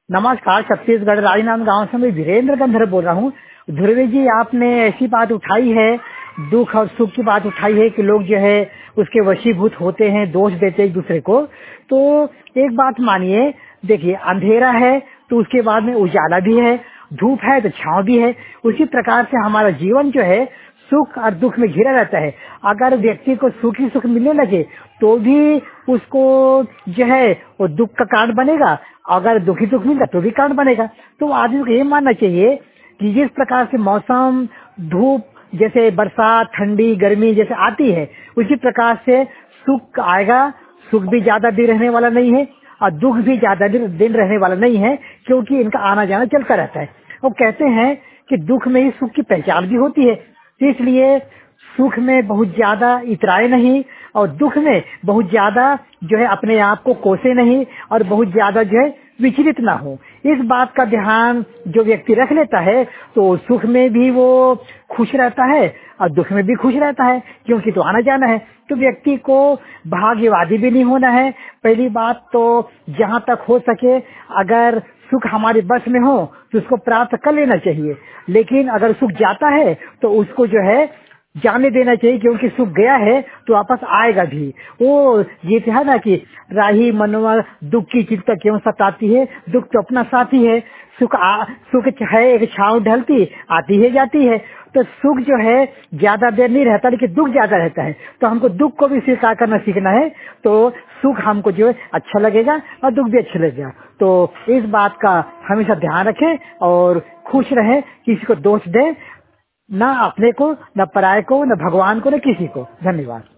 नमस्कार। छत्तीसगढ़ राजनांद गांव से मैं वीरेंद्र गंधर बोल रहा हूँ। ध्रुवी जी, आपने ऐसी बात उठाई है, दुख और सुख की बात उठाई है कि लोग जो है उसके वशीभूत होते हैं, दोष देते हैं एक दूसरे को। तो एक बात मानिए, देखिए, अंधेरा है तो उसके बाद में उजाला भी है, धूप है तो छांव भी है। उसी प्रकार से हमारा जीवन जो है सुख और दुख में घिरा रहता है। अगर व्यक्ति को सुख ही सुख मिलने लगे तो भी उसको जो है वो दुख का कारण बनेगा, अगर दुखी दुख मिलेगा तो भी कारण बनेगा। तो आदमी को ये मानना चाहिए कि जिस प्रकार से मौसम, धूप, जैसे बरसात, ठंडी, गर्मी जैसे आती है, उसी प्रकार से सुख आएगा। सुख भी ज्यादा दिन रहने वाला नहीं है और दुख भी ज्यादा दिन रहने वाला नहीं है, क्योंकि इनका आना जाना चलता रहता है। वो कहते हैं कि दुख में ही सुख की पहचान भी होती है। तो इसलिए सुख में बहुत ज्यादा इतराए नहीं और दुख में बहुत ज्यादा जो है अपने आप को कोसे नहीं और बहुत ज्यादा जो है विचलित ना हो। इस बात का ध्यान जो व्यक्ति रख लेता है तो सुख में भी वो खुश रहता है और दुख में भी खुश रहता है, क्योंकि तो आना जाना है। तो व्यक्ति को भाग्यवादी भी नहीं होना है। पहली बात तो जहाँ तक हो सके, अगर सुख हमारे बस में हो तो उसको प्राप्त कर लेना चाहिए, लेकिन अगर सुख जाता है तो उसको जो है जाने देना चाहिए, क्योंकि सुख गया है तो वापस आएगा भी। वो ये है ना कि राही मनवा दुख की चिंता क्यों सताती है, दुख तो अपना साथी है। सुख है एक छांव ढलती, आती है जाती है। तो सुख जो है ज्यादा देर नहीं रहता, लेकिन दुख ज्यादा रहता है। तो हमको दुख को भी स्वीकार करना सीखना है, तो सुख हमको जो है अच्छा लगेगा और दुख भी अच्छा लगेगा। तो इस बात का हमेशा ध्यान रखें और खुश रहे, किसी को दोष दे ना, अपने को, न पराये को, न भगवान को, न किसी को। धन्यवाद।